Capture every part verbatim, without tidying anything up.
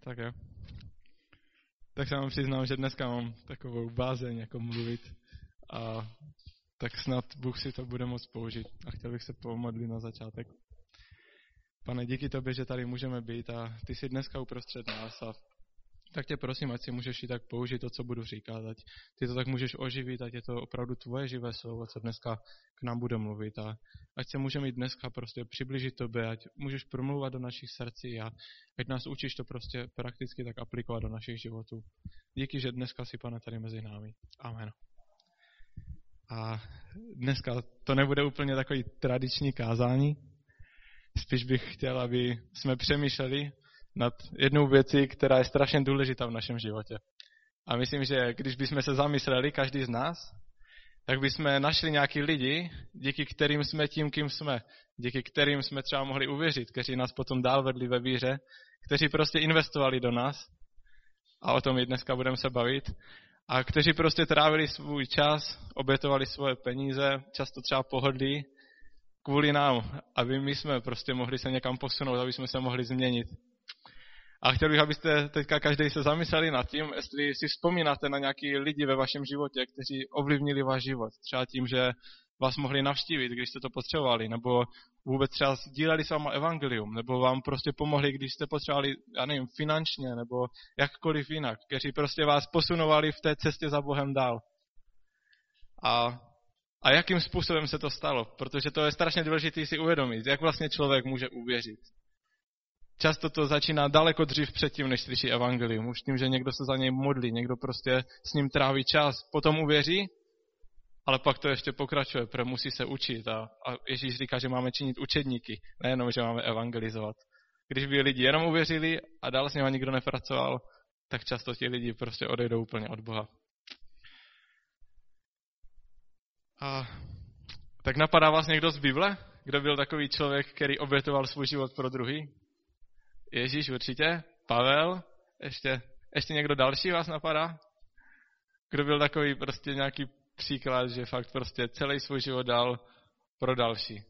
Tak jo. Tak se vám přiznám, že dneska mám takovou bázeň, jako mluvit. A tak snad Bůh si to bude moct použít. A chtěl bych se pomodlit na začátek. Pane, díky tobě, že tady můžeme být a ty jsi dneska uprostřed nás a tak tě prosím, ať si můžeš i tak použít to, co budu říkat, ať ty to tak můžeš oživit, ať je to opravdu tvoje živé slovo, co dneska k nám bude mluvit a ať se můžeme i dneska prostě přiblížit tobě, ať můžeš promluvat do našich srdcí a ať nás učíš to prostě prakticky tak aplikovat do našich životů. Díky, že dneska jsi, Pane, tady mezi námi. Amen. A dneska to nebude úplně takový tradiční kázání, spíš bych chtěl, aby jsme přemýšleli nad jednou věcí, která je strašně důležitá v našem životě. A myslím, že když bychom se zamysleli, každý z nás, tak bychom našli nějaký lidi, díky kterým jsme tím, kým jsme, díky kterým jsme třeba mohli uvěřit, kteří nás potom dál vedli ve víře, kteří prostě investovali do nás, a o tom i dneska budeme se bavit, a kteří prostě trávili svůj čas, obětovali svoje peníze, často třeba pohodlí, kvůli nám, aby my jsme prostě mohli se někam posunout, aby jsme se mohli změnit. A chtěl bych, abyste teďka každý se zamysleli nad tím, jestli si vzpomínáte na nějaký lidi ve vašem životě, kteří ovlivnili váš život. Třeba tím, že vás mohli navštívit, když jste to potřebovali, nebo vůbec třeba sdíleli s váma evangelium, nebo vám prostě pomohli, když jste potřebovali, já nevím, finančně, nebo jakkoliv jinak, kteří prostě vás posunovali v té cestě za Bohem dál. A, a jakým způsobem se to stalo? Protože to je strašně důležité si uvědomit, jak vlastně člověk může uvěřit. Často to začíná daleko dřív předtím, než slyší evangelium. Už tím, že někdo se za něj modlí, někdo prostě s ním tráví čas, potom uvěří, ale pak to ještě pokračuje, protože musí se učit. A, a Ježíš říká, že máme činit učedníky, nejenom, že máme evangelizovat. Když by lidi jenom uvěřili a dál s nimi nikdo nepracoval, tak často ti lidi prostě odejdou úplně od Boha. A tak napadá vás někdo z Bible? Kdo byl takový člověk, který obětoval svůj život pro druhý? Ježíš určitě, Pavel, ještě, ještě někdo další vás napadá? Kdo byl takový prostě nějaký příklad, že fakt prostě celý svůj život dal pro další?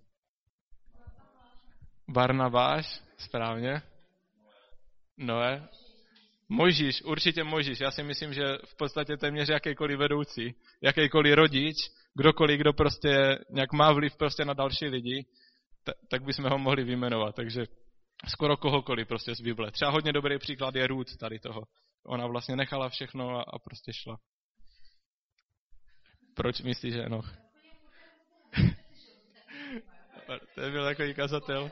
Barnabáš, správně. Noé. Mojžíš, určitě Mojžíš. Já si myslím, že v podstatě téměř jakýkoliv vedoucí, jakýkoliv rodič, kdokoliv, kdo prostě nějak má vliv prostě na další lidi, t- tak bychom ho mohli vyjmenovat. Takže skoro kohokoliv prostě z Bible. Třeba hodně dobrý příklad je Ruth tady toho. Ona vlastně nechala všechno a, a prostě šla. Proč myslíš, že Enoch? To je byl takový kazatel.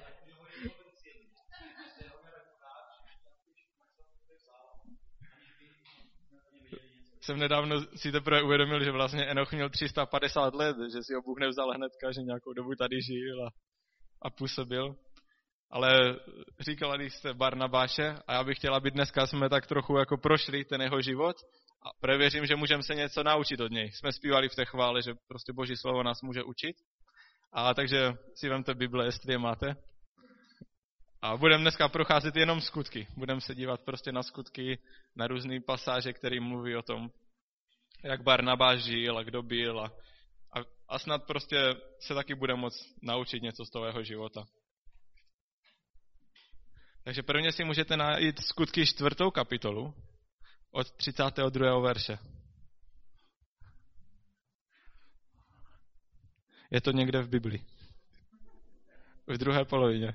Jsem nedávno si teprve uvědomil, že vlastně Enoch měl tři sta padesát let, že si ho Bůh nevzal hnedka, že nějakou dobu tady žil a, a působil. Ale říkala jste Barnabáše a já bych chtěla, aby dneska jsme tak trochu jako prošli ten jeho život a prevěřím, že můžeme se něco naučit od něj. Jsme zpívali v té chvále, že prostě Boží slovo nás může učit. A takže si vemte Bible, jestli je máte. A budeme dneska procházet jenom skutky. Budeme se dívat prostě na skutky, na různé pasáže, které mluví o tom, jak Barnabáš žil a kdo byl. A, a, a snad prostě se taky budeme moct naučit něco z toho jeho života. Takže prvně si můžete najít skutky čtvrtou kapitolu od třicátého druhého verše. Je to někde v Biblii. V druhé polovině.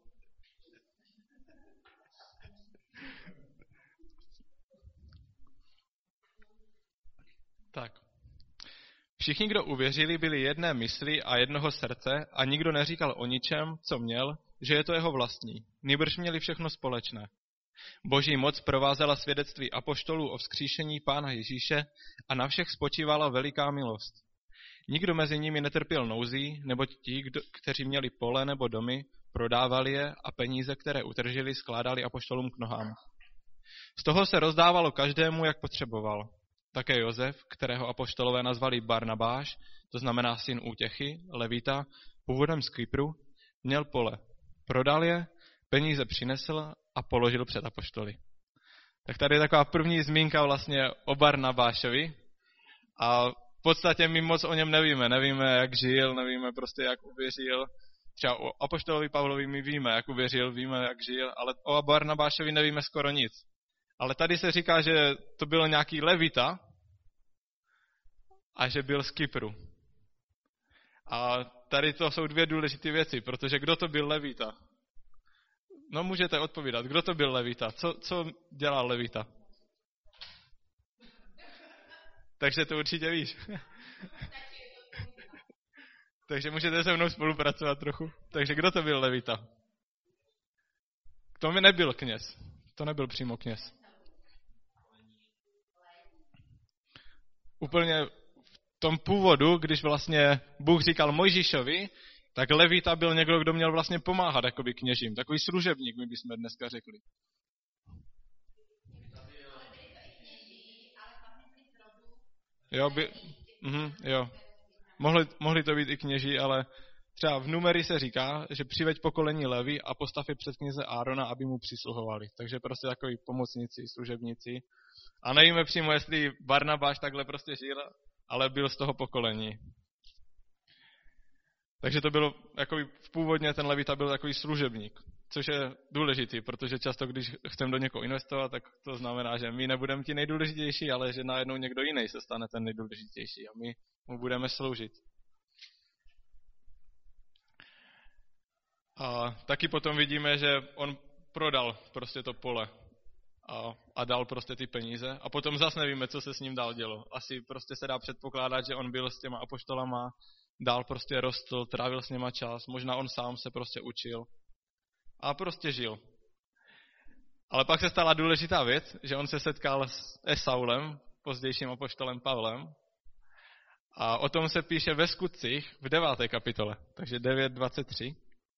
Tak. Všichni, kdo uvěřili, byli jedné mysli a jednoho srdce a nikdo neříkal o ničem, co měl, že je to jeho vlastní. Nýbrž měli všechno společné. Boží moc provázela svědectví apoštolů o vzkříšení Pána Ježíše a na všech spočívala veliká milost. Nikdo mezi nimi netrpěl nouzí, neboť ti, kdo, kteří měli pole nebo domy, prodávali je a peníze, které utržili, skládali apoštolům k nohám. Z toho se rozdávalo každému, jak potřeboval. Také Josef, kterého apoštolové nazvali Barnabáš, to znamená syn útěchy, levita, původem z Kypru, měl pole. Prodal je, peníze přinesl a položil před apoštoly. Tak tady je taková první zmínka vlastně o Barnabášovi a v podstatě my moc o něm nevíme. Nevíme, jak žil, nevíme prostě, jak uvěřil. Třeba o apoštolovi Pavlovi my víme, jak uvěřil, víme, jak žil, ale o Barnabášovi nevíme skoro nic. Ale tady se říká, že to byl nějaký levita a že byl z Kypru. A tady to jsou dvě důležité věci, protože kdo to byl levita? No můžete odpovídat, kdo to byl levita? Co, co dělal levita? Takže to určitě víš. Takže můžete se mnou spolupracovat trochu. Takže kdo to byl levita? To mi nebyl kněz. To nebyl přímo kněz. Úplně v tom původu, když vlastně Bůh říkal Mojžíšovi, tak levita byl někdo, kdo měl vlastně pomáhat jakoby kněžím. Takový služebník, my bychom dneska řekli. Jo, by, mhm, jo. Mohli, mohli to být i kněží, ale třeba v Numeri se říká, že přiveď pokolení Levi a postav je před kněze Árona, aby mu přisluhovali. Takže prostě takový pomocníci, služebníci. A nevíme přímo, jestli Barnabáš takhle prostě žil, ale byl z toho pokolení. Takže to bylo, jakoby v původně ten levita byl takový služebník, což je důležitý, protože často, když chceme do někoho investovat, tak to znamená, že my nebudeme ti nejdůležitější, ale že najednou někdo jiný se stane ten nejdůležitější a my mu budeme sloužit. A taky potom vidíme, že on prodal prostě to pole a, a dal prostě ty peníze a potom zase nevíme, co se s ním dál dělo. Asi prostě se dá předpokládat, že on byl s těma apoštolama, dál prostě rostl, trávil s něma čas, možná on sám se prostě učil a prostě žil. Ale pak se stala důležitá věc, že on se setkal s Esaulem, pozdějším apoštolem Pavlem, a o tom se píše ve Skutcích v deváté kapitole, takže devět dvacet tři.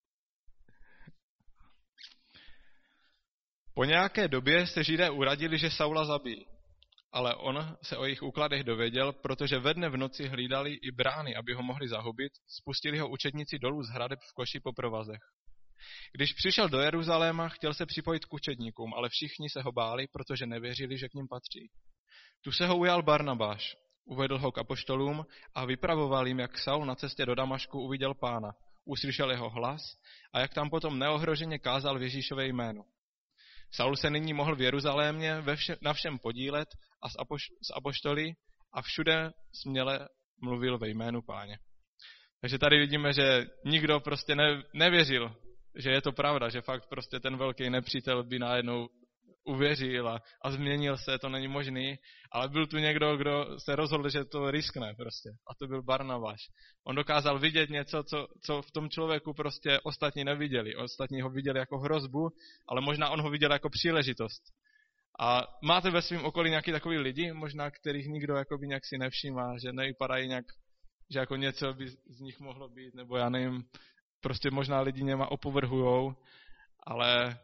Po nějaké době se Židé uradili, že Saula zabijí, ale on se o jejich úkladech dověděl, protože ve dne v noci hlídali i brány, aby ho mohli zahubit, spustili ho učedníci dolů z hradeb v koši po provazech. Když přišel do Jeruzaléma, chtěl se připojit k učedníkům, ale všichni se ho báli, protože nevěřili, že k nim patří. Tu se ho ujal Barnabáš, uvedl ho k apoštolům a vypravoval jim, jak Saul na cestě do Damašku uviděl Pána, uslyšel jeho hlas a jak tam potom neohroženě kázal v Ježíšové jménu. Saul se nyní mohl v Jeruzalémě ve vše, na všem podílet a s, apoš, s apoštoly a všude směle mluvil ve jménu Páně. Takže tady vidíme, že nikdo prostě ne, nevěřil, že je to pravda, že fakt prostě ten velký nepřítel by najednou uvěřil a, a změnil se, to není možný, ale byl tu někdo, kdo se rozhodl, že to riskne prostě. A to byl Barnabáš. On dokázal vidět něco, co, co v tom člověku prostě ostatní neviděli. Ostatní ho viděli jako hrozbu, ale možná on ho viděl jako příležitost. A máte ve svém okolí nějaký takový lidi, možná kterých nikdo jakoby nějak si nevšímá, že nevypadají nějak, že jako něco by z nich mohlo být, nebo já nevím, prostě možná lidi něma opovrhujou, ale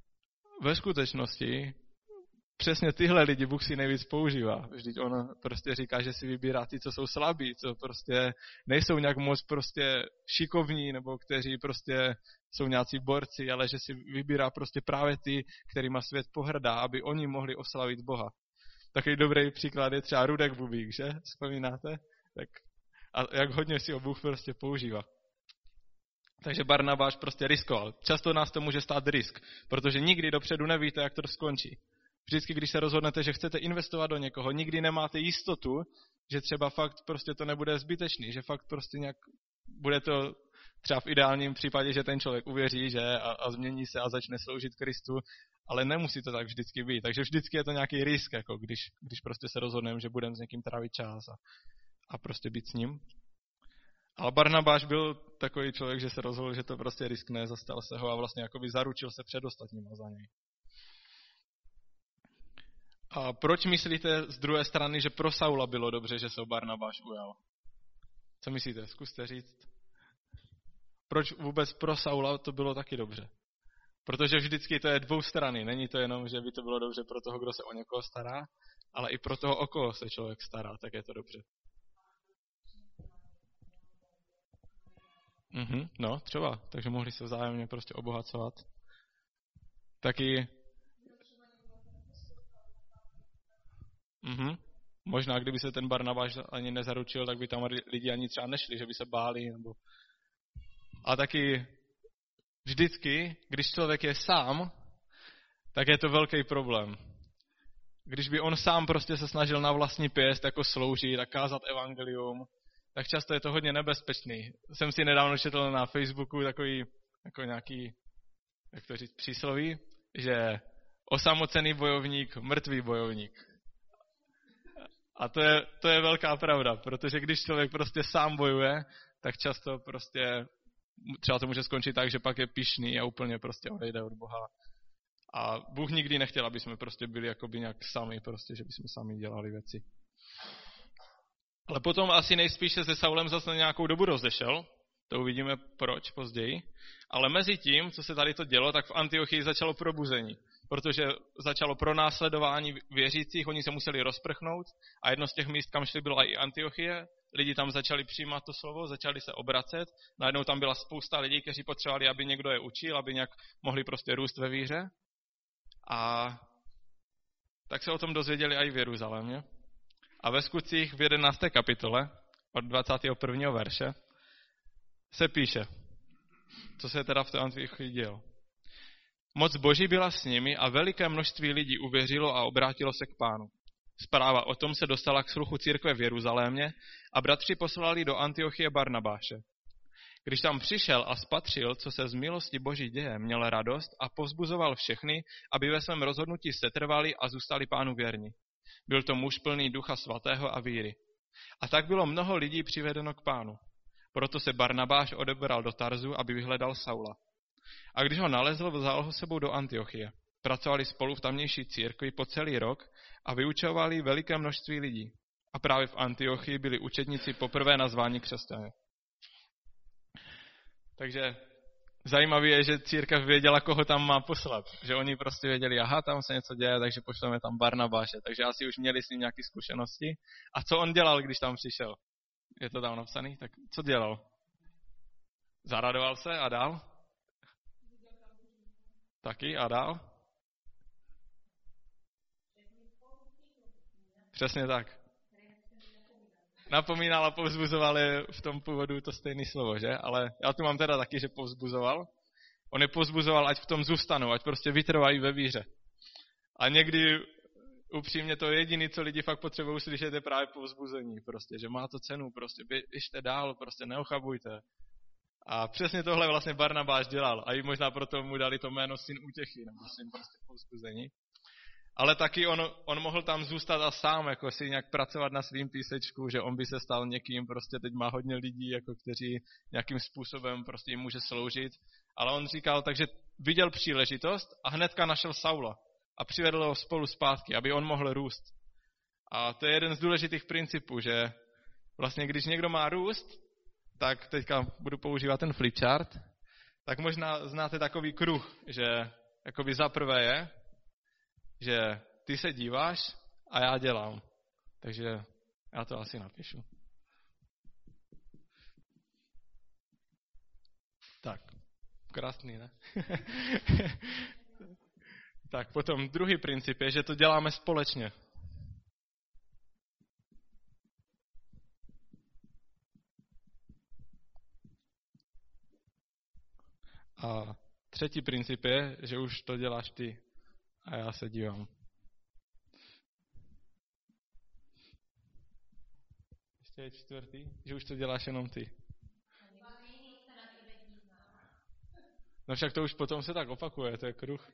ve skutečnosti přesně tyhle lidi Bůh si nejvíc používá. Vždyť on prostě říká, že si vybírá ty, co jsou slabí, co prostě nejsou nějak moc prostě šikovní, nebo kteří prostě jsou nějací borci, ale že si vybírá prostě právě ty, kterýma svět pohrdá, aby oni mohli oslavit Boha. Takový dobrý příklad je třeba Rudek Bubík, že? Vzpomínáte? Tak a jak hodně si ho Bůh prostě používá. Takže Barnabáš prostě riskoval. Často nás to může stát risk, protože nikdy dopředu nevíte, jak to skončí. Vždycky, když se rozhodnete, že chcete investovat do někoho, nikdy nemáte jistotu, že třeba fakt prostě to nebude zbytečný, že fakt prostě nějak bude to třeba v ideálním případě, že ten člověk uvěří, že a, a změní se a začne sloužit Kristu, ale nemusí to tak vždycky být. Takže vždycky je to nějaký risk, jako když, když prostě se rozhodneme, že budeme s někým trávit čas a, a prostě být s ním. Ale Barnabáš byl takový člověk, že se rozhodl, že to prostě riskne, zastal se ho a vlastně jakoby zaručil se před ostatníma za něj. A proč myslíte z druhé strany, že pro Saula bylo dobře, že se o Barnabáš ujal? Co myslíte? Zkuste říct. Proč vůbec pro Saula to bylo taky dobře? Protože vždycky to je dvou strany. Není to jenom, že by to bylo dobře pro toho, kdo se o někoho stará, ale i pro toho, o koho se člověk stará, tak je to dobře. Mhm, no, třeba. Takže mohli se vzájemně prostě obohacovat. Taky mhm, možná, kdyby se ten Barnabáš ani nezaručil, tak by tam lidi ani třeba nešli, že by se báli. Nebo... A taky vždycky, když člověk je sám, tak je to velký problém. když by on sám prostě se snažil na vlastní pěst jako sloužit a kázat evangelium, tak často je to hodně nebezpečný. Jsem si nedávno četl na Facebooku takový jako nějaký, jak to říct, přísloví, že osamocený bojovník, mrtvý bojovník. A to je, to je velká pravda, protože když člověk prostě sám bojuje, tak často prostě třeba to může skončit tak, že pak je pyšný a úplně prostě odejde od Boha. A Bůh nikdy nechtěl, aby jsme prostě byli jakoby nějak sami, prostě, že bychom sami dělali věci. Ale potom asi nejspíše se Saulem zase na nějakou dobu rozešel, to uvidíme proč později, ale mezi tím, co se tady to dělo, tak v Antiochii začalo probuzení, protože začalo pronásledování věřících, oni se museli rozprchnout a jedno z těch míst, kam šli, byla i Antiochie, lidi tam začali přijímat to slovo, začali se obracet, najednou tam byla spousta lidí, kteří potřebovali, aby někdo je učil, aby nějak mohli prostě růst ve víře. A tak se o tom dozvěděli i v Jeruzalémě. A ve Skutcích v jedenácté kapitole od dvacátého prvního verše se píše, co se teda v té Antiochii dělo. Moc Boží byla s nimi a veliké množství lidí uvěřilo a obrátilo se k Pánu. Zpráva o tom se dostala k sluchu církve v Jeruzalémě a bratři poslali do Antiochie Barnabáše. Když tam přišel a spatřil, co se z milosti Boží děje, měl radost a povzbuzoval všechny, aby ve svém rozhodnutí setrvali a zůstali Pánu věrni. Byl to muž plný Ducha Svatého a víry. A tak bylo mnoho lidí přivedeno k Pánu. Proto se Barnabáš odebral do Tarzu, aby vyhledal Saula. A když ho nalezl, vzal ho sebou do Antiochie. Pracovali spolu v tamnější církvi po celý rok a vyučovali veliké množství lidí. A právě v Antiochii byli učedníci poprvé nazváni křesťané. Takže zajímavé je, že církev věděla, koho tam má poslat. Že oni prostě věděli, aha, tam se něco děje, takže pošleme tam Barnabáše. Takže asi už měli s ním nějaké zkušenosti. A co on dělal, když tam přišel? Je to tam napsaný? Tak co dělal? Zaradoval se a dál? Taky a dál? Přesně tak. Napomínal a povzbuzoval je v tom původu to stejné slovo, že? Ale já tu mám teda taky, že povzbuzoval. On je povzbuzoval, ať v tom zůstanou, ať prostě vytrvají ve víře. A někdy upřímně to jediné, co lidi fakt potřebují slyšet, je právě povzbuzení. Prostě, že má to cenu, prostě běžte dál, prostě neochabujte. A přesně tohle vlastně Barnabáš dělal. A i možná proto mu dali to jméno syn útěchy, nebo syn prostě povzbuzení. Ale taky on, on mohl tam zůstat a sám jako si nějak pracovat na svým písečku, že on by se stal někým, prostě teď má hodně lidí, jako kteří nějakým způsobem prostě jim může sloužit. Ale on říkal, takže viděl příležitost a hnedka našel Saula a přivedl ho spolu zpátky, aby on mohl růst. A to je jeden z důležitých principů, že vlastně když někdo má růst, tak teďka budu používat ten flipchart, tak možná znáte takový kruh, že jakoby za prvé je, že ty se díváš a já dělám. Takže já to asi napíšu. Tak, krásný, ne? Tak potom druhý princip je, že to děláme společně. A třetí princip je, že už to děláš ty. A já se dívám. Ještě je čtvrtý, že už to děláš jenom ty. No však to už potom se tak opakuje, to je kruh.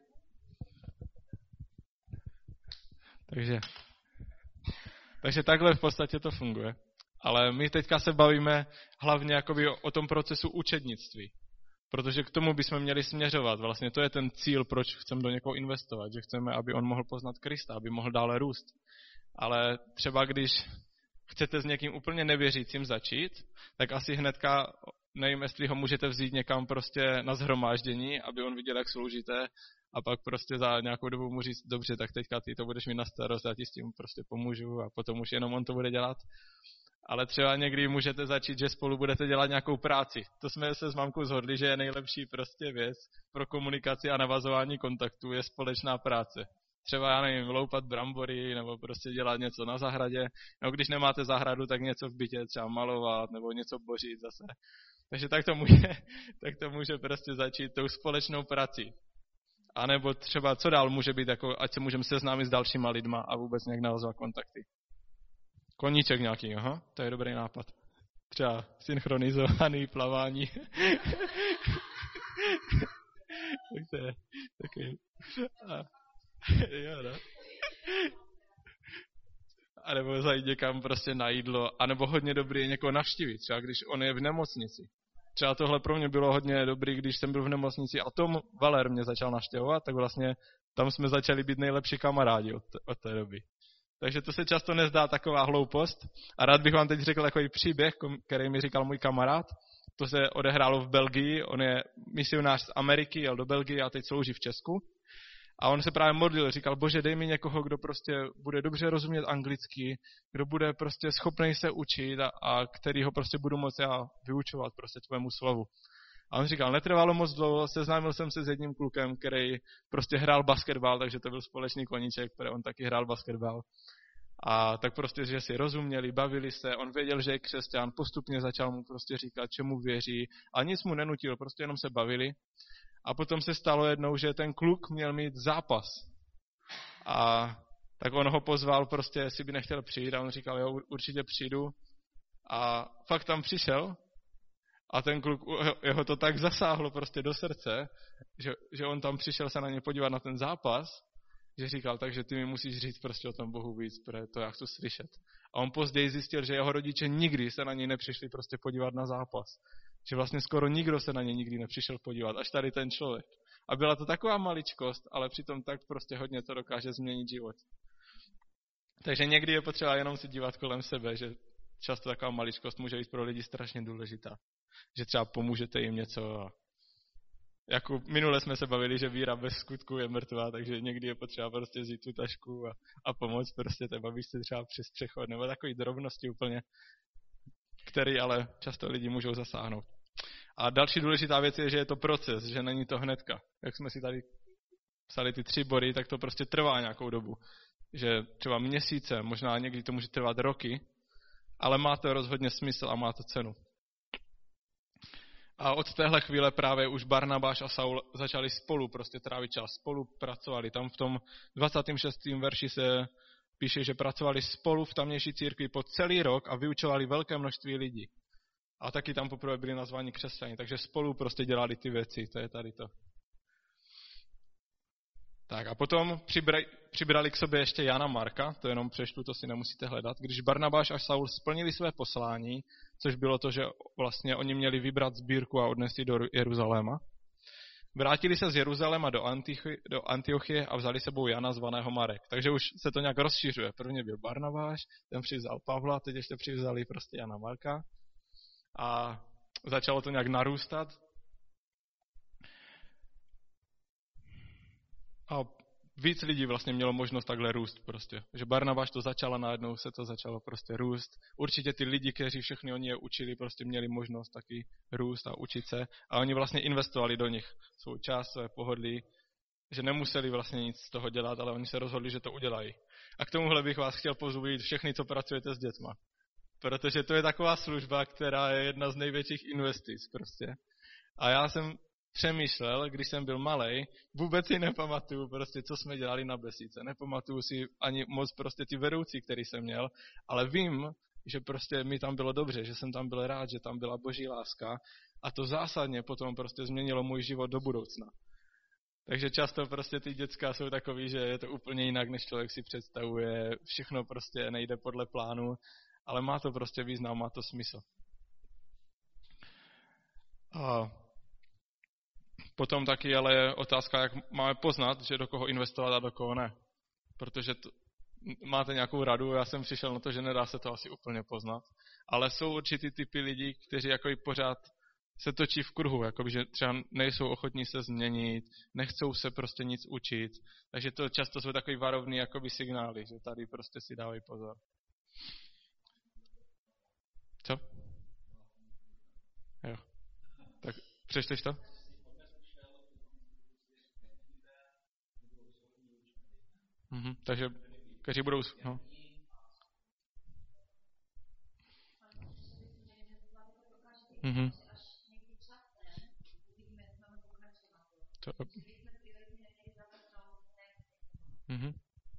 Takže, takže takhle v podstatě to funguje. Ale my teďka se bavíme hlavně jakoby o, o tom procesu učednictví. Protože k tomu bychom měli směřovat. Vlastně to je ten cíl, proč chceme do někoho investovat. Že chceme, aby on mohl poznat Krista, aby mohl dále růst. Ale třeba když chcete s někým úplně nevěřícím začít, tak asi hnedka, nevím, jestli ho můžete vzít někam prostě na shromáždění, aby on viděl, jak sloužíte, a pak prostě za nějakou dobu mu říct, dobře, tak teďka ty to budeš mít na starost, já ti s tím prostě pomůžu a potom už jenom on to bude dělat. Ale třeba někdy můžete začít, že spolu budete dělat nějakou práci. To jsme se s mamkou shodli, že je nejlepší prostě věc pro komunikaci a navazování kontaktů je společná práce. Třeba, já nevím, loupat brambory, nebo prostě dělat něco na zahradě. Nebo když nemáte zahradu, tak něco v bytě třeba malovat, nebo něco bořit zase. Takže tak to může, tak to může prostě začít tou společnou prací. A nebo třeba, co dál může být, jako, ať se můžeme seznámit s dalšíma lidma a vůbec nějak navazovat kontakty. Koníček nějaký, aha, to je dobrý nápad. Třeba synchronizovaný plavání. Tak to je takový. A, jo, no. A nebo zajít někam prostě na jídlo, a nebo hodně dobrý je někoho navštívit, třeba když on je v nemocnici. Třeba tohle pro mě bylo hodně dobrý, když jsem byl v nemocnici a Tom Valer mě začal navštěvovat, tak vlastně tam jsme začali být nejlepší kamarádi od, od té doby. Takže to se často nezdá taková hloupost. A rád bych vám teď řekl takový příběh, který mi říkal můj kamarád. To se odehrálo v Belgii, on je misionář z Ameriky, jel do Belgie a teď slouží v Česku. A on se právě modlil, říkal, Bože, dej mi někoho, kdo prostě bude dobře rozumět anglicky, kdo bude prostě schopný se učit a, a který ho prostě budu moct já vyučovat prostě tvému slovu. A on říkal, netrvalo moc dlouho, seznámil jsem se s jedním klukem, který prostě hrál basketbal, takže to byl společný koníček, který on taky hrál basketbal. A tak prostě, že si rozuměli, bavili se, on věděl, že je křesťan, postupně začal mu prostě říkat, čemu věří a nic mu nenutil, prostě jenom se bavili. A potom se stalo jednou, že ten kluk měl mít zápas. A tak on ho pozval prostě, jestli by nechtěl přijít a on říkal, jo, určitě přijdu. A fakt tam přišel a ten kluk, jeho to tak zasáhlo prostě do srdce, že, že on tam přišel se na ně podívat na ten zápas, že říkal, takže ty mi musíš říct prostě o tom Bohu víc, protože to já chci slyšet. A on později zjistil, že jeho rodiče nikdy se na něj nepřišli prostě podívat na zápas. Že vlastně skoro nikdo se na něj nikdy nepřišel podívat, až tady ten člověk. A byla to taková maličkost, ale přitom tak prostě hodně to dokáže změnit život. Takže někdy je potřeba jenom si dívat kolem sebe, že často taková maličkost může být pro lidi strašně důležitá. Že třeba pomůžete jim něco. A jako minule jsme se bavili, že víra bez skutku je mrtvá, takže někdy je potřeba prostě vzít tu tašku a, a pomoct prostě té babičce třeba přes přechod, nebo takový drobnosti úplně, který ale často lidi můžou zasáhnout. A další důležitá věc je, že je to proces, že není to hnedka. Jak jsme si tady psali ty tři body, tak to prostě trvá nějakou dobu. Že třeba měsíce, možná někdy to může trvat roky, ale má to rozhodně smysl a má to cenu. A od téhle chvíle právě už Barnabáš a Saul začali spolu prostě trávit čas, spolu pracovali. Tam v tom dvacátém šestém verši se píše, že pracovali spolu v tamnější církvi po celý rok a vyučovali velké množství lidí. A taky tam poprvé byli nazváni křesťani, takže spolu prostě dělali ty věci, to je tady to. Tak a potom přibrali, přibrali k sobě ještě Jana Marka, to jenom přečtu, to si nemusíte hledat. Když Barnabáš a Saul splnili své poslání, což bylo to, že vlastně oni měli vybrat sbírku a odnést ji do Jeruzaléma, vrátili se z Jeruzaléma do, Antichy, do Antiochie a vzali sebou Jana zvaného Marek. Takže už se to nějak rozšiřuje. Prvně byl Barnabáš, ten přivzal Pavla, teď ještě přivzali prostě Jana Marka. A začalo to nějak narůstat. A víc lidí vlastně mělo možnost takhle růst prostě. Že Barnabáš to začal a najednou se to začalo prostě růst. Určitě ty lidi, kteří všechny oni je učili, prostě měli možnost taky růst a učit se. A oni vlastně investovali do nich svou čas, své pohodlí, že nemuseli vlastně nic z toho dělat, ale oni se rozhodli, že to udělají. A k tomuhle bych vás chtěl pozvít všechny, co pracujete s dětma. Protože to je taková služba, která je jedna z největších investic prostě. A já jsem přemýšlel, když jsem byl malej, vůbec si nepamatuju prostě, co jsme dělali na besídce. Nepamatuju si ani moc prostě ty vedoucí, který jsem měl, ale vím, že prostě mi tam bylo dobře, že jsem tam byl rád, že tam byla boží láska a to zásadně potom prostě změnilo můj život do budoucna. Takže často prostě ty děcka jsou takový, že je to úplně jinak, než člověk si představuje, všechno prostě nejde podle plánu, ale má to prostě význam, má to smysl. A potom taky ale je otázka, jak máme poznat, že do koho investovat a do koho ne. Protože to, máte nějakou radu, já jsem přišel na to, že nedá se to asi úplně poznat, ale jsou určitý typy lidí, kteří jako i pořád se točí v kruhu, jakoby, že třeba nejsou ochotní se změnit, nechcou se prostě nic učit, takže to často jsou takový varovný jakoby signály, že tady prostě si dávají pozor. Co? Jo. Tak přečteš to? Mhm, takže kteří budou... No. Mhm. To... Mhm.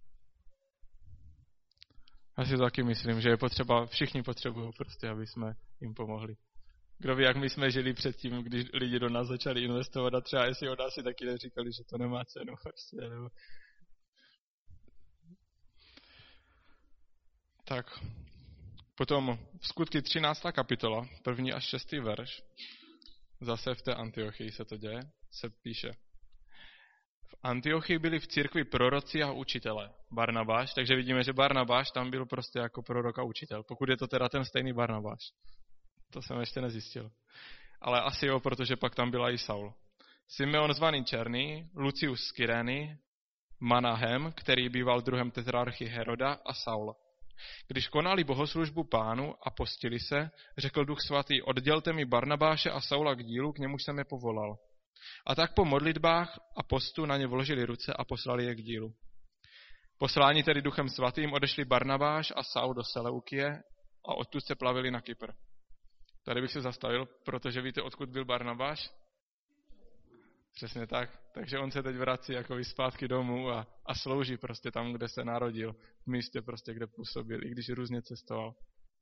Já si to taky myslím, že je potřeba, všichni potřebují prostě, aby jsme jim pomohli. Kdo ví, jak my jsme žili předtím, když lidi do nás začali investovat a třeba jestli od nás si taky neříkali, že to nemá cenu. Prostě, nebo... Tak, potom v Skutky třináctá kapitola, první až šestý verš, zase v té Antiochii se to děje, se píše. V Antiochii byli v církvi proroci a učitelé. Barnabáš, takže vidíme, že Barnabáš tam byl prostě jako prorok a učitel. Pokud je to teda ten stejný Barnabáš. To jsem ještě nezjistil. Ale asi jo, protože pak tam byla i Saul. Simeon zvaný Černý, Lucius z Kyrény, Manahem, který býval druhem tetrarchy Heroda, a Saul. Když konali bohoslužbu Pánu a postili se, řekl Duch svatý, oddělte mi Barnabáše a Saula k dílu, k němuž jsem je povolal. A tak po modlitbách a postu na ně vložili ruce a poslali je k dílu. Posláni tedy Duchem svatým odešli Barnabáš a Saul do Seleukie a odtud se plavili na Kypr. Tady bych se zastavil, protože víte, odkud byl Barnabáš? Přesně tak. Takže on se teď vrací jako zpátky domů a, a slouží prostě tam, kde se narodil, v místě prostě, kde působil, i když různě cestoval.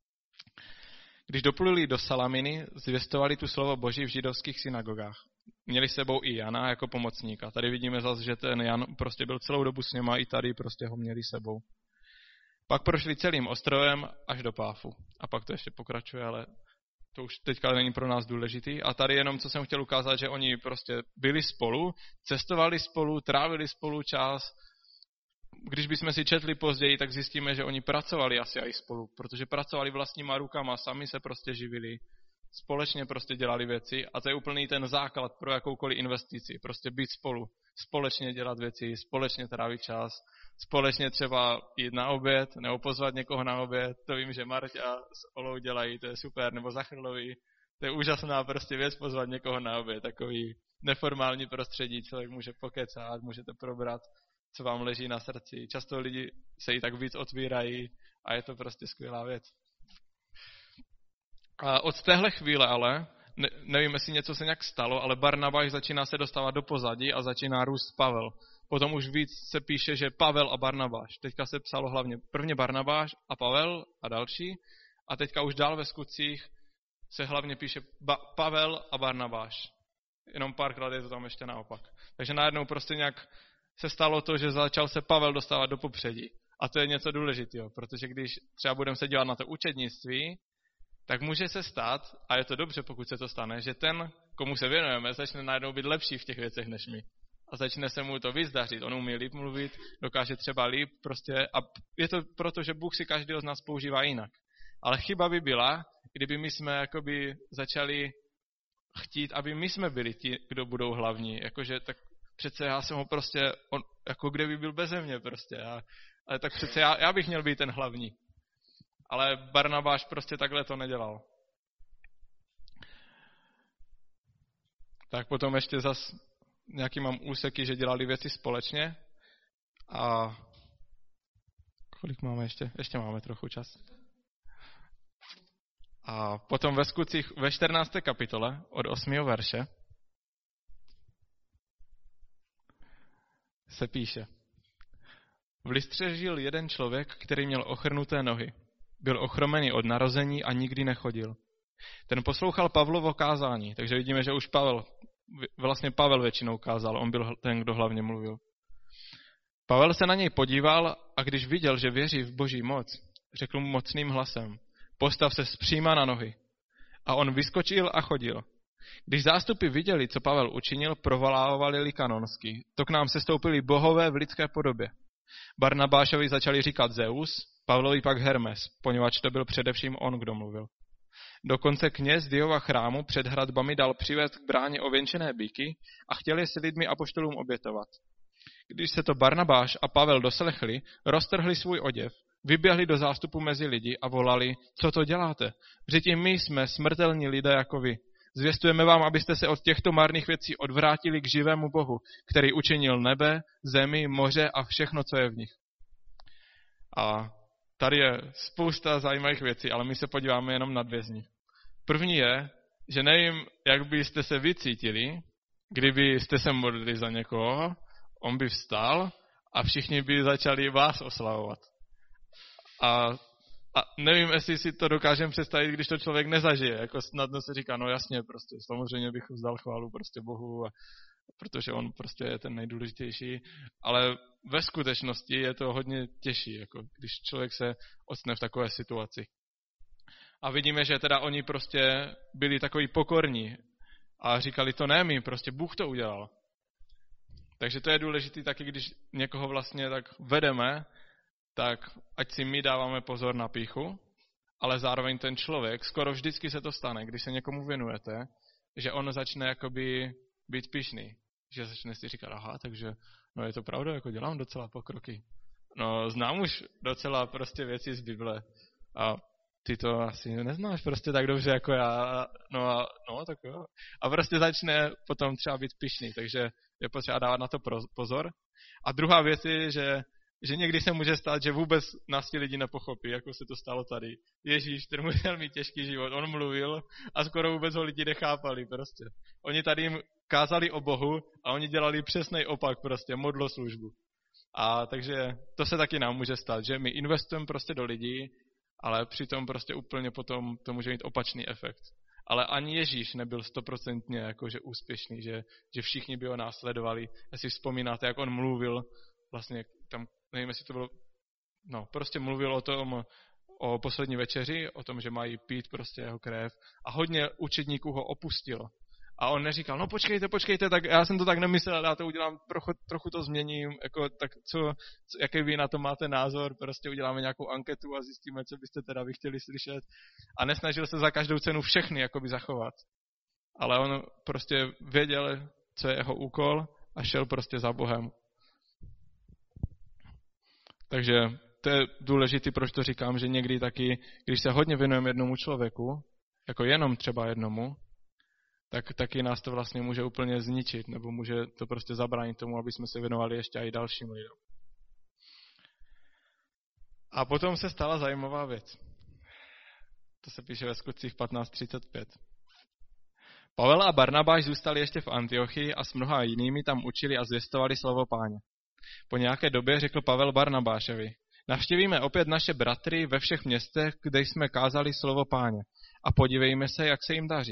Když dopluli do Salaminy, zvěstovali tu slovo Boží v židovských synagogách. Měli s sebou i Jana jako pomocníka. Tady vidíme zase, že ten Jan prostě byl celou dobu s něma, i tady prostě ho měli sebou. Pak prošli celým ostrovem až do Páfu. A pak to ještě pokračuje, ale to už teďka není pro nás důležitý. A tady jenom, co jsem chtěl ukázat, že oni prostě byli spolu, cestovali spolu, trávili spolu čas. Když bychom si četli později, tak zjistíme, že oni pracovali asi i spolu, protože pracovali vlastníma rukama, sami se prostě živili, společně prostě dělali věci a to je úplný ten základ pro jakoukoliv investici. Prostě být spolu, společně dělat věci, společně trávit čas, společně třeba jít na oběd, nebo pozvat někoho na oběd. To vím, že Marťa s Olou dělají, to je super, nebo Zachrlovi. To je úžasná prostě věc pozvat někoho na oběd, takový neformální prostředí, člověk může pokecat, můžete probrat, co vám leží na srdci. Často lidi se i tak víc otvírají a je to prostě skvělá věc. A od téhle chvíle ale, ne, nevím, jestli něco se nějak stalo, ale Barnabáš začíná se dostávat do pozadí a začíná růst Pavel. Potom už víc se píše, že Pavel a Barnabáš. Teďka se psalo hlavně prvně Barnabáš a Pavel a další. A teďka už dál ve skutcích se hlavně píše ba- Pavel a Barnabáš. Jenom párkrát je to tam ještě naopak. Takže najednou prostě nějak se stalo to, že začal se Pavel dostávat do popředí. A to je něco důležitého, protože když třeba budeme se dívat na to učednictví, tak může se stát, a je to dobře, pokud se to stane, že ten, komu se věnujeme, začne najednou být lepší v těch věcech než my. A začne se mu to vyzdařit. On umí líp mluvit, dokáže třeba líp, prostě, a je to proto, že Bůh si každého z nás používá jinak. Ale chyba by byla, kdyby my jsme jakoby začali chtít, aby my jsme byli ti, kdo budou hlavní. Jakože tak přece já jsem ho prostě, on, jako kde by byl beze mě prostě. Já, ale tak přece já, já bych měl být ten hlavní. Ale Barnabáš prostě takhle to nedělal. Tak potom ještě zas nějaký mám úseky, že dělali věci společně. A kolik máme ještě? Ještě máme trochu čas. A potom ve skutcích ve čtrnácté kapitole od osmého verše se píše. V Lystře žil jeden člověk, který měl ochrnuté nohy. Byl ochromený od narození a nikdy nechodil. Ten poslouchal Pavlovo kázání, takže vidíme, že už Pavel, vlastně Pavel většinou kázal, on byl ten, kdo hlavně mluvil. Pavel se na něj podíval a když viděl, že věří v Boží moc, řekl mu mocným hlasem, postav se zpříma na nohy. A on vyskočil a chodil. Když zástupy viděli, co Pavel učinil, provolávali likanonsky. To k nám sestoupili bohové v lidské podobě. Barnabášovi začali říkat Zeus, Pavlovi pak Hermes, poněvadž to byl především on, kdo mluvil. Dokonce kněz Diova chrámu před hradbami dal přivést k bráně ověnčené býky a chtěl je s lidmi apoštolům obětovat. Když se to Barnabáš a Pavel doslechli, roztrhli svůj oděv, vyběhli do zástupu mezi lidi a volali, co to děláte? Vždyť i my jsme smrtelní lidé jako vy. Zvěstujeme vám, abyste se od těchto marných věcí odvrátili k živému Bohu, který učinil nebe, zemi, moře a všechno, co je v nich. A tady je spousta zajímavých věcí, ale my se podíváme jenom na dvě z nich. První je, že nevím, jak byste se vycítili, kdybyste se modlili za někoho, on by vstal a všichni by začali vás oslavovat. A, a nevím, jestli si to dokážeme představit, když to člověk nezažije. Jako snadno se říká, no jasně, prostě samozřejmě bych vzdal chválu prostě Bohu, a, protože on prostě je ten nejdůležitější, ale ve skutečnosti je to hodně těžší, jako když člověk se octne v takové situaci. A vidíme, že teda oni prostě byli takový pokorní a říkali to ne my, prostě Bůh to udělal. Takže to je důležité taky, když někoho vlastně tak vedeme, tak ať si my dáváme pozor na pýchu, ale zároveň ten člověk, skoro vždycky se to stane, když se někomu věnujete, že on začne jakoby být pyšný. Že začne si říkat, aha, takže no je to pravda, jako dělám docela pokroky. No znám už docela prostě věci z Bible a ty to asi neznáš prostě tak dobře jako já, no a no tak jo. A prostě začne potom třeba být pyšný, takže je potřeba dávat na to pozor. A druhá věc je, že, že někdy se může stát, že vůbec nás ti lidi nepochopí, jako se to stalo tady. Ježíš, ten musel mít těžký život, on mluvil a skoro vůbec ho lidi nechápali prostě. Oni tady jim kázali o Bohu a oni dělali přesný opak prostě, modloslužbu. A takže to se taky nám může stát, že my investujeme prostě do lidí, ale přitom prostě úplně potom to může mít opačný efekt. Ale ani Ježíš nebyl stoprocentně jakože úspěšný, že, že všichni by ho následovali. Jestli vzpomínáte, jak on mluvil, vlastně tam, nevím, jestli to bylo, no, prostě mluvil o tom, o poslední večeři, o tom, že mají pít prostě jeho krev a hodně učedníků ho opustilo. A on neříkal, no počkejte, počkejte, tak já jsem to tak nemyslel, já to udělám, trochu, trochu to změním, jako, tak co, co, jaký vy na to máte názor, prostě uděláme nějakou anketu a zjistíme, co byste teda vy chtěli slyšet. A nesnažil se za každou cenu všechny jakoby zachovat. Ale on prostě věděl, co je jeho úkol a šel prostě za Bohem. Takže to je důležité, proč to říkám, že někdy taky, když se hodně věnujeme jednomu člověku, jako jenom třeba jednomu, tak taky nás to vlastně může úplně zničit, nebo může to prostě zabránit tomu, aby jsme se věnovali ještě i dalším lidem. A potom se stala zajímavá věc. To se píše ve Skutcích patnáct třicet pět. Pavel a Barnabáš zůstali ještě v Antiochii a s mnoha jinými tam učili a zvěstovali slovo Páně. Po nějaké době řekl Pavel Barnabášovi, navštěvíme opět naše bratry ve všech městech, kde jsme kázali slovo Páně a podívejme se, jak se jim daří.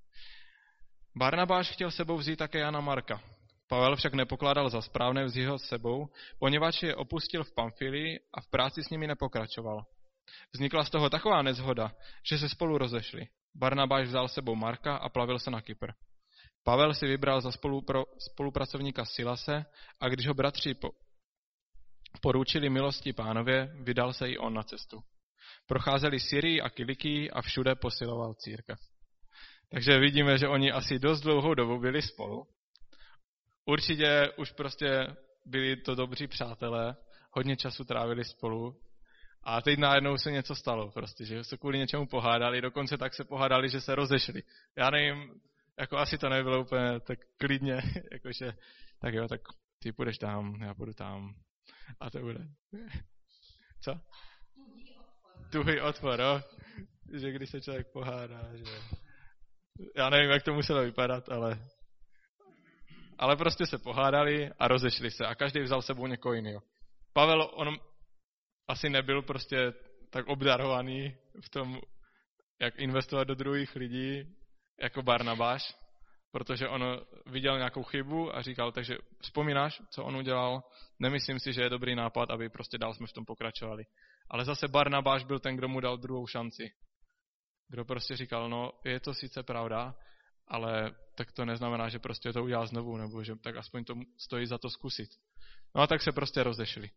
Barnabáš chtěl sebou vzít také Jana Marka. Pavel však nepokládal za správné vzít ho s sebou, poněvadž je opustil v Pamfilii a v práci s nimi nepokračoval. Vznikla z toho taková nezhoda, že se spolu rozešli. Barnabáš vzal s sebou Marka a plavil se na Kypr. Pavel si vybral za spolupro, spolupracovníka Silase a když ho bratři po, poručili milosti Pánově, vydal se i on na cestu. Procházeli Syrii a Kilikii a všude posiloval církev. Takže vidíme, že oni asi dost dlouhou dobu byli spolu. Určitě už prostě byli to dobří přátelé, hodně času trávili spolu a teď najednou se něco stalo prostě, že se kvůli něčemu pohádali, dokonce tak se pohádali, že se rozešli. Já nevím, jako asi to nebylo úplně tak klidně, jakože tak jo, tak ty půjdeš tam, já půjdu tam a to bude. Co? Tuhý odpor, jo? Že když se člověk pohádá, že... Já nevím, jak to muselo vypadat, ale... Ale prostě se pohádali a rozešli se a každý vzal sebou někoho jiného. Pavel, on asi nebyl prostě tak obdarovaný v tom, jak investovat do druhých lidí, jako Barnabáš, protože on viděl nějakou chybu a říkal, takže vzpomínáš, co on udělal, nemyslím si, že je dobrý nápad, aby prostě dál jsme v tom pokračovali. Ale zase Barnabáš byl ten, kdo mu dal druhou šanci. Kdo prostě říkal, no je to sice pravda, ale tak to neznamená, že prostě to udělá znovu, nebo že tak aspoň to stojí za to zkusit. No a tak se prostě rozešli.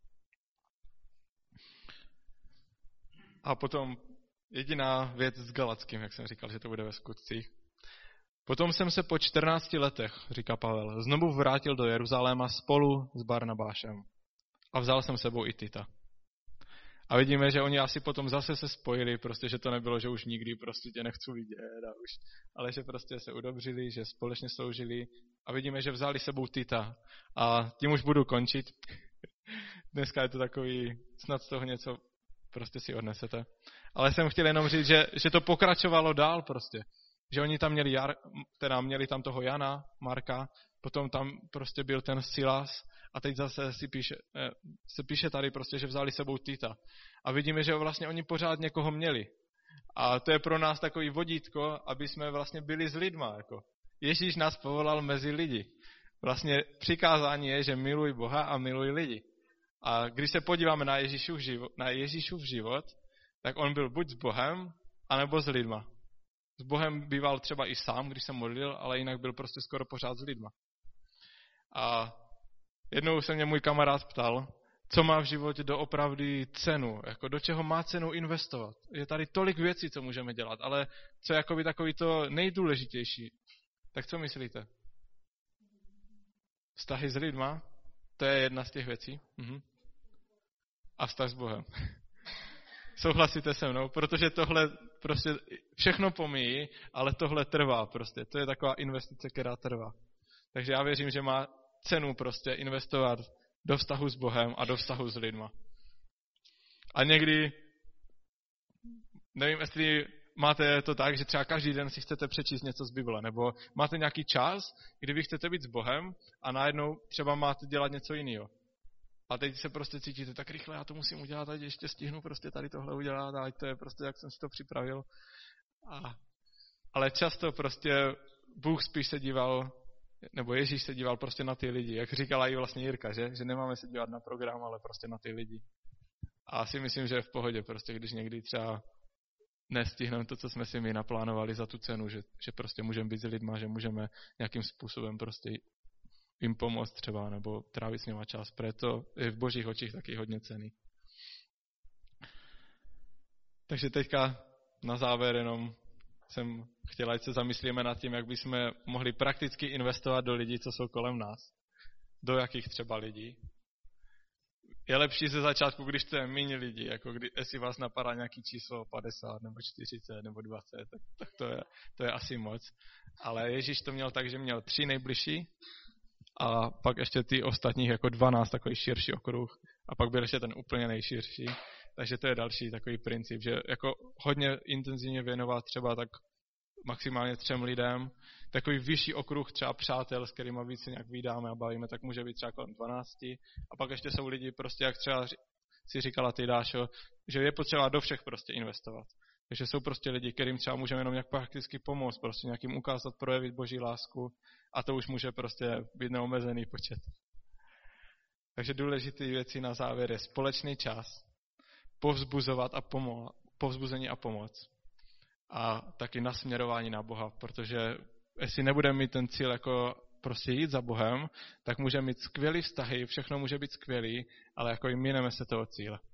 A potom jediná věc s Galackým, jak jsem říkal, že to bude ve Skutcích. Potom jsem se po čtrnácti letech, říká Pavel, znovu vrátil do Jeruzaléma spolu s Barnabášem. A vzal jsem sebou i Tita. A vidíme, že oni asi potom zase se spojili, prostě, že to nebylo, že už nikdy prostě tě nechci vidět, a už, ale že prostě se udobřili, že společně sloužili a vidíme, že vzali sebou Tita. A tím už budu končit. Dneska je to takový, snad z toho něco prostě si odnesete. Ale jsem chtěl jenom říct, že, že to pokračovalo dál prostě. Že oni tam měli, Jar, teda měli tam toho Jana, Marka, potom tam prostě byl ten Silas A teď zase si píše, se píše tady prostě, že vzali sebou Tita. A vidíme, že vlastně oni pořád někoho měli. A to je pro nás takový vodítko, aby jsme vlastně byli s lidma. Jako. Ježíš nás povolal mezi lidi. Vlastně přikázání je, že miluj Boha a miluj lidi. A když se podíváme na Ježíšův život, na Ježíšův život, tak on byl buď s Bohem, anebo s lidma. S Bohem býval třeba i sám, když se modlil, ale jinak byl prostě skoro pořád s lidma. A jednou se mě můj kamarád ptal, co má v životě doopravdy cenu, jako do čeho má cenu investovat. Je tady tolik věcí, co můžeme dělat, ale co je jakoby takový to nejdůležitější. Tak co myslíte? Vztahy s lidma, to je jedna z těch věcí. Mhm. A vztah s Bohem. Souhlasíte se mnou? Protože tohle prostě všechno pomíjí, ale tohle trvá prostě. To je taková investice, která trvá. Takže já věřím, že má cenu prostě investovat do vztahu s Bohem a do vztahu s lidma. A někdy, nevím, jestli máte to tak, že třeba každý den si chcete přečíst něco z Bible, nebo máte nějaký čas, kdy vy chcete být s Bohem a najednou třeba máte dělat něco jiného. A teď se prostě cítíte tak rychle, já to musím udělat, ať ještě stihnu prostě tady tohle udělat, a to je prostě, jak jsem si to připravil. A, ale často prostě Bůh spíš se díval, nebo Ježíš se díval prostě na ty lidi, jak říkala i vlastně Jirka, že, že nemáme se dívat na program, ale prostě na ty lidi. A si myslím, že je v pohodě, prostě když někdy třeba nestihneme to, co jsme si my naplánovali za tu cenu, že, že prostě můžeme být s lidma, že můžeme nějakým způsobem prostě jim pomoct třeba, nebo trávit s nima čas. Proto je v Božích očích taky hodně cenný. Takže teďka na závěr jenom jsem chtěl, ať se zamyslíme nad tím, jak bychom mohli prakticky investovat do lidí, co jsou kolem nás. Do jakých třeba lidí. Je lepší ze začátku, když to je méně lidí, jako kdy, jestli vás napadá nějaký číslo padesát nebo čtyřicet nebo dvacet, tak, tak to, je, to je asi moc. Ale Ježíš to měl tak, že měl tři nejbližší a pak ještě ty ostatních jako dvanáct, takový širší okruh. A pak byl ještě ten úplně nejširší. Takže to je další takový princip, že jako hodně intenzivně věnovat třeba tak maximálně třem lidem. Takový vyšší okruh třeba přátel, s kterými více nějak vydáme a bavíme, tak může být třeba kolem dvanácti. A pak ještě jsou lidi, prostě jak třeba si říkala ty, Dášo, že je potřeba do všech prostě investovat. Takže jsou prostě lidi, kterým třeba můžeme jenom nějak prakticky pomoct, prostě nějakým ukázat, projevit Boží lásku a to už může prostě být neomezený počet. Takže důležité věci na závěr je společný čas, povzbuzovat a pomo- povzbuzení a pomoc. A taky nasměrování na Boha, protože jestli nebudeme mít ten cíl jako prostě jít za Bohem, tak můžeme mít skvělý vztahy, všechno může být skvělý, ale jako i mineme se toho cíle.